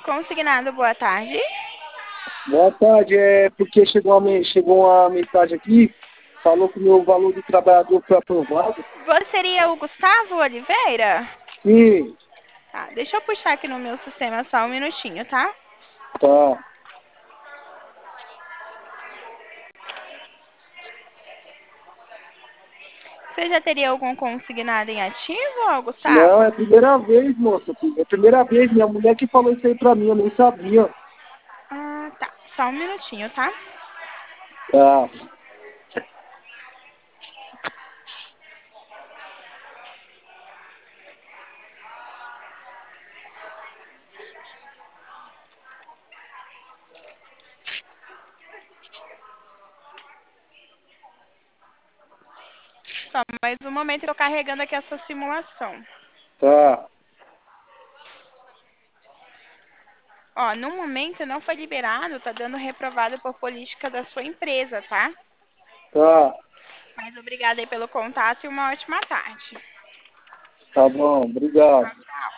Consignado, boa tarde. Boa tarde, porque chegou uma mensagem aqui, falou que o meu valor do trabalhador foi aprovado. Você seria o Gustavo Oliveira? Sim, Tá, deixa eu puxar aqui no meu sistema só um minutinho, tá? tá. Você já teria algum consignado em ativo, ó, Não, é Gustavo? a primeira vez, moça. É a primeira vez, minha mulher que falou isso aí pra mim, eu nem sabia. Ah, tá. Só um minutinho, tá? Tá, Só mais um momento, eu tô carregando aqui essa simulação. tá, Ó, no momento não foi liberado, tá dando reprovado por política da sua empresa, tá? tá. Mas obrigada aí pelo contato e uma ótima tarde. Tá bom, obrigado. Tchau.